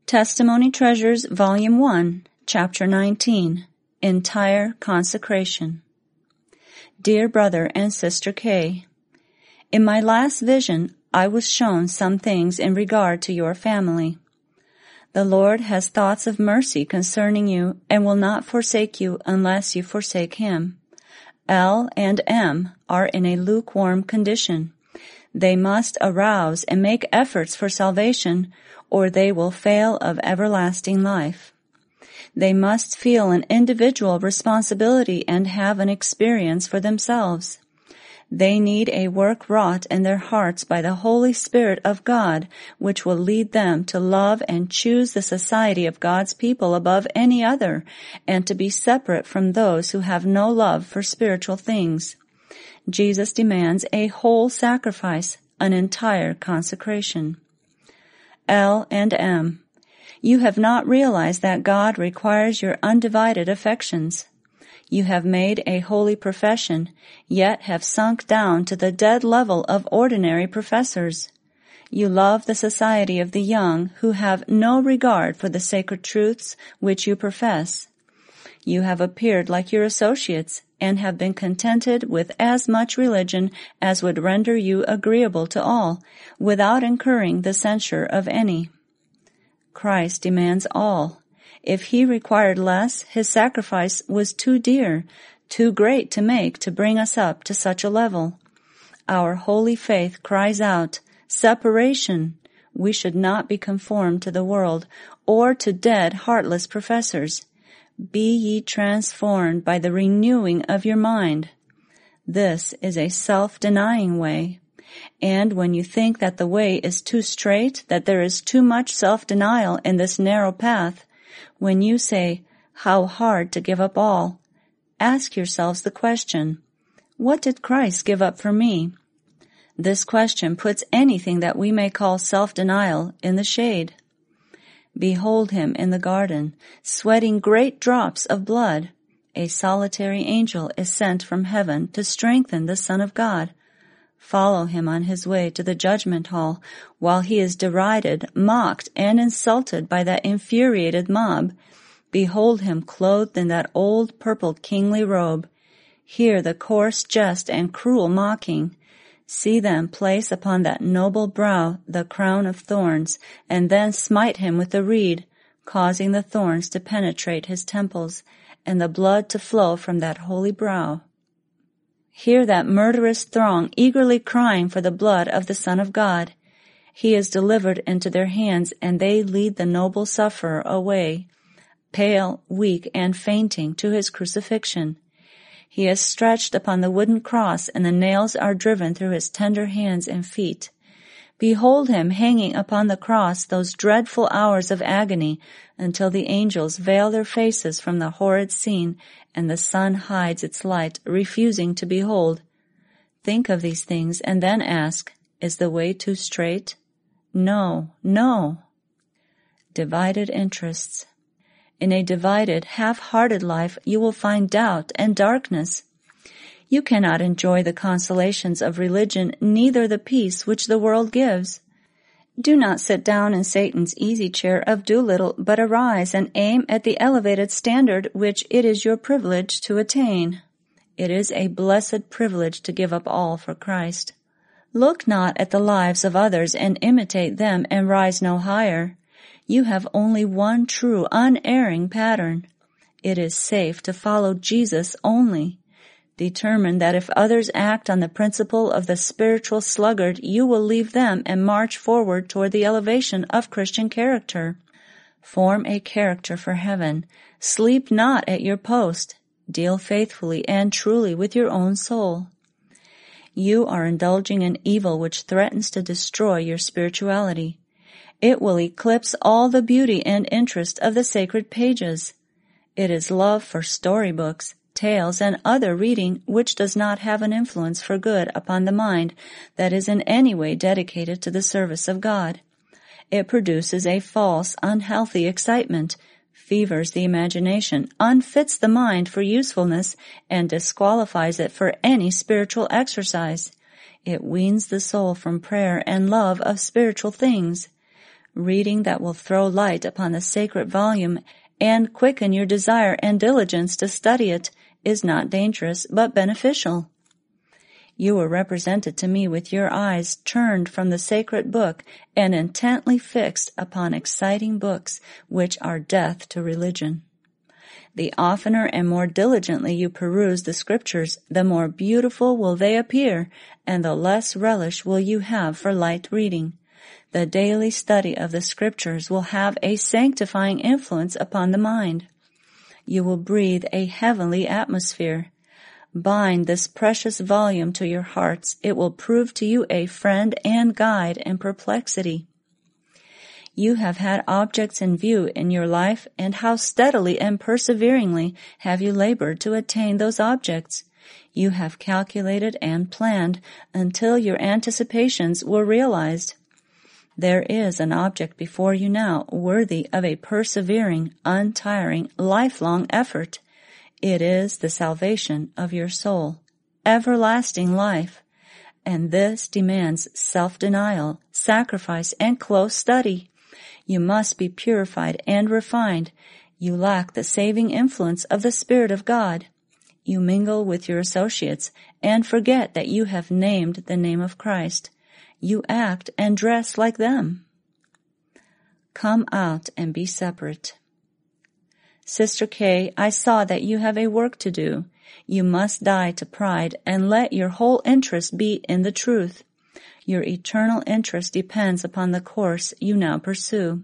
Testimony Treasures, Volume 1, Chapter 19, Entire Consecration. Dear Brother and Sister Kay, in my last vision, I was shown some things in regard to your family. The Lord has thoughts of mercy concerning you and will not forsake you unless you forsake Him. L and M are in a lukewarm condition. They must arouse and make efforts for salvation, or they will fail of everlasting life. They must feel an individual responsibility and have an experience for themselves. They need a work wrought in their hearts by the Holy Spirit of God, which will lead them to love and choose the society of God's people above any other, and to be separate from those who have no love for spiritual things. Jesus demands a whole sacrifice, an entire consecration. L and M. You have not realized that God requires your undivided affections. You have made a holy profession, yet have sunk down to the dead level of ordinary professors. You love the society of the young who have no regard for the sacred truths which you profess. You have appeared like your associates and have been contented with as much religion as would render you agreeable to all, without incurring the censure of any. Christ demands all. If He required less, His sacrifice was too dear, too great to make to bring us up to such a level. Our holy faith cries out, separation! We should not be conformed to the world, or to dead, heartless professors. Be ye transformed by the renewing of your mind. This is a self-denying way. And when you think that the way is too straight, that there is too much self-denial in this narrow path, when you say, how hard to give up all, ask yourselves the question, what did Christ give up for me? This question puts anything that we may call self-denial in the shade. Behold Him in the garden, sweating great drops of blood. A solitary angel is sent from heaven to strengthen the Son of God. Follow Him on His way to the judgment hall, while He is derided, mocked, and insulted by that infuriated mob. Behold Him clothed in that old purple kingly robe. Hear the coarse jest and cruel mocking. See them place upon that noble brow the crown of thorns, and then smite Him with the reed, causing the thorns to penetrate His temples, and the blood to flow from that holy brow. Hear that murderous throng eagerly crying for the blood of the Son of God. He is delivered into their hands, and they lead the noble sufferer away, pale, weak, and fainting, to His crucifixion. He is stretched upon the wooden cross, and the nails are driven through His tender hands and feet. Behold Him hanging upon the cross those dreadful hours of agony, until the angels veil their faces from the horrid scene, and the sun hides its light, refusing to behold. Think of these things, and then ask, is the way too straight? No, no. Divided interests. In a divided, half-hearted life, you will find doubt and darkness. You cannot enjoy the consolations of religion, neither the peace which the world gives. Do not sit down in Satan's easy chair of Doolittle, but arise and aim at the elevated standard which it is your privilege to attain. It is a blessed privilege to give up all for Christ. Look not at the lives of others and imitate them and rise no higher. You have only one true, unerring pattern. It is safe to follow Jesus only. Determine that if others act on the principle of the spiritual sluggard, you will leave them and march forward toward the elevation of Christian character. Form a character for heaven. Sleep not at your post. Deal faithfully and truly with your own soul. You are indulging in evil which threatens to destroy your spirituality. It will eclipse all the beauty and interest of the sacred pages. It is love for storybooks, tales, and other reading which does not have an influence for good upon the mind that is in any way dedicated to the service of God. It produces a false, unhealthy excitement, fevers the imagination, unfits the mind for usefulness, and disqualifies it for any spiritual exercise. It weans the soul from prayer and love of spiritual things. Reading that will throw light upon the sacred volume and quicken your desire and diligence to study it is not dangerous, but beneficial. You were represented to me with your eyes turned from the sacred book and intently fixed upon exciting books which are death to religion. The oftener and more diligently you peruse the Scriptures, the more beautiful will they appear, and the less relish will you have for light reading. The daily study of the Scriptures will have a sanctifying influence upon the mind. You will breathe a heavenly atmosphere. Bind this precious volume to your hearts. It will prove to you a friend and guide in perplexity. You have had objects in view in your life, and how steadily and perseveringly have you labored to attain those objects. You have calculated and planned until your anticipations were realized. There is an object before you now worthy of a persevering, untiring, lifelong effort. It is the salvation of your soul, everlasting life, and this demands self-denial, sacrifice, and close study. You must be purified and refined. You lack the saving influence of the Spirit of God. You mingle with your associates and forget that you have named the name of Christ. You act and dress like them. Come out and be separate. Sister Kay, I saw that you have a work to do. You must die to pride and let your whole interest be in the truth. Your eternal interest depends upon the course you now pursue.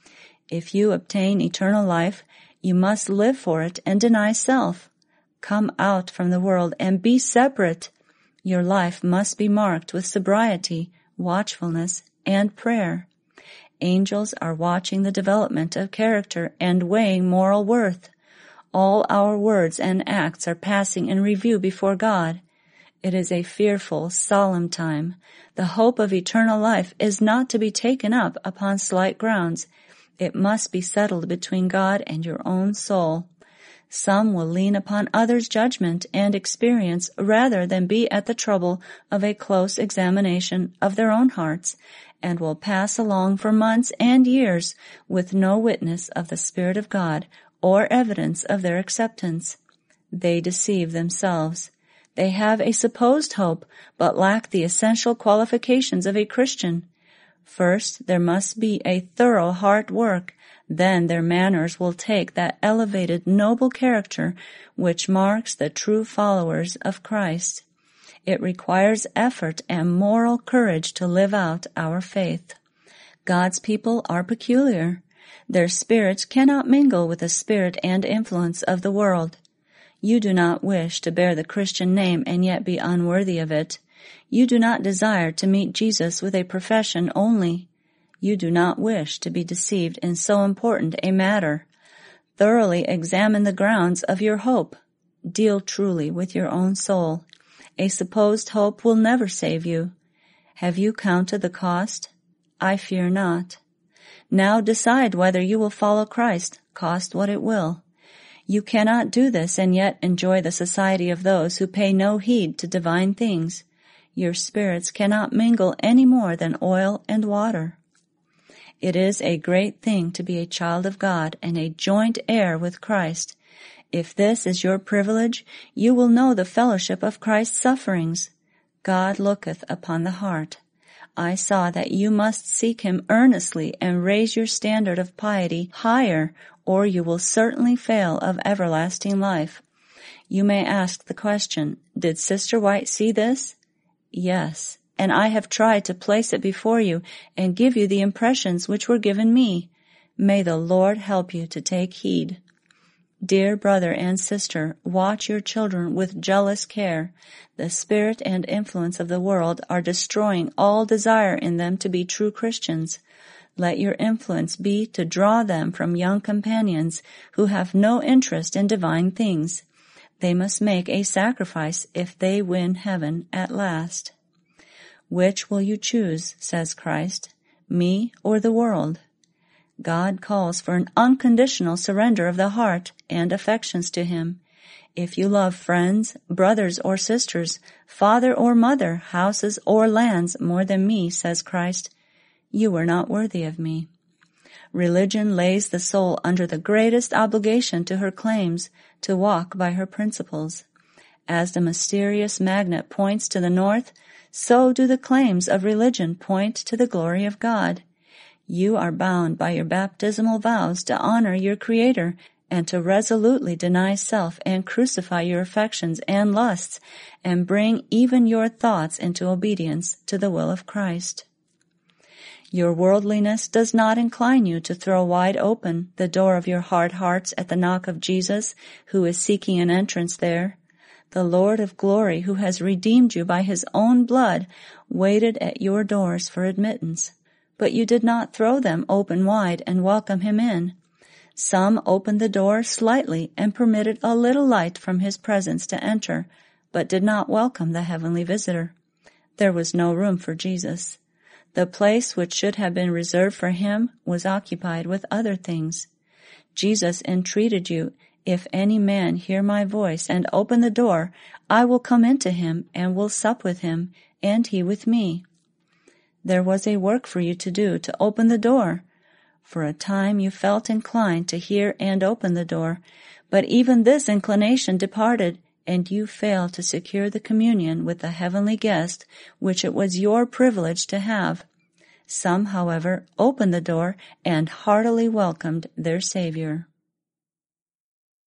If you obtain eternal life, you must live for it and deny self. Come out from the world and be separate. Your life must be marked with sobriety, watchfulness, and prayer. Angels are watching the development of character and weighing moral worth. All our words and acts are passing in review before God. It is a fearful, solemn time. The hope of eternal life is not to be taken up upon slight grounds. It must be settled between God and your own soul. Some will lean upon others' judgment and experience rather than be at the trouble of a close examination of their own hearts, and will pass along for months and years with no witness of the Spirit of God or evidence of their acceptance. They deceive themselves. They have a supposed hope, but lack the essential qualifications of a Christian. First, there must be a thorough heart work. Then their manners will take that elevated, noble character which marks the true followers of Christ. It requires effort and moral courage to live out our faith. God's people are peculiar. Their spirits cannot mingle with the spirit and influence of the world. You do not wish to bear the Christian name and yet be unworthy of it. You do not desire to meet Jesus with a profession only. You do not wish to be deceived in so important a matter. Thoroughly examine the grounds of your hope. Deal truly with your own soul. A supposed hope will never save you. Have you counted the cost? I fear not. Now decide whether you will follow Christ, cost what it will. You cannot do this and yet enjoy the society of those who pay no heed to divine things. Your spirits cannot mingle any more than oil and water. It is a great thing to be a child of God and a joint heir with Christ. If this is your privilege, you will know the fellowship of Christ's sufferings. God looketh upon the heart. I saw that you must seek him earnestly and raise your standard of piety higher, or you will certainly fail of everlasting life. You may ask the question, did Sister White see this? Yes, and I have tried to place it before you and give you the impressions which were given me. May the Lord help you to take heed. Dear brother and sister, watch your children with jealous care. The spirit and influence of the world are destroying all desire in them to be true Christians. Let your influence be to draw them from young companions who have no interest in divine things. They must make a sacrifice if they win heaven at last. Which will you choose, says Christ, me or the world? God calls for an unconditional surrender of the heart and affections to him. If you love friends, brothers or sisters, father or mother, houses or lands more than me, says Christ, you are not worthy of me. Religion lays the soul under the greatest obligation to her claims to walk by her principles. As the mysterious magnet points to the north, so do the claims of religion point to the glory of God. You are bound by your baptismal vows to honor your Creator and to resolutely deny self and crucify your affections and lusts and bring even your thoughts into obedience to the will of Christ. Your worldliness does not incline you to throw wide open the door of your hard hearts at the knock of Jesus, who is seeking an entrance there. The Lord of glory, who has redeemed you by his own blood, waited at your doors for admittance. But you did not throw them open wide and welcome him in. Some opened the door slightly and permitted a little light from his presence to enter, but did not welcome the heavenly visitor. There was no room for Jesus. The place which should have been reserved for him was occupied with other things. Jesus entreated you, "If any man hear my voice and open the door, I will come into him and will sup with him, and he with me." There was a work for you to do to open the door. For a time you felt inclined to hear and open the door, but even this inclination departed, and you failed to secure the communion with the heavenly guest which it was your privilege to have. Some, however, opened the door and heartily welcomed their Savior.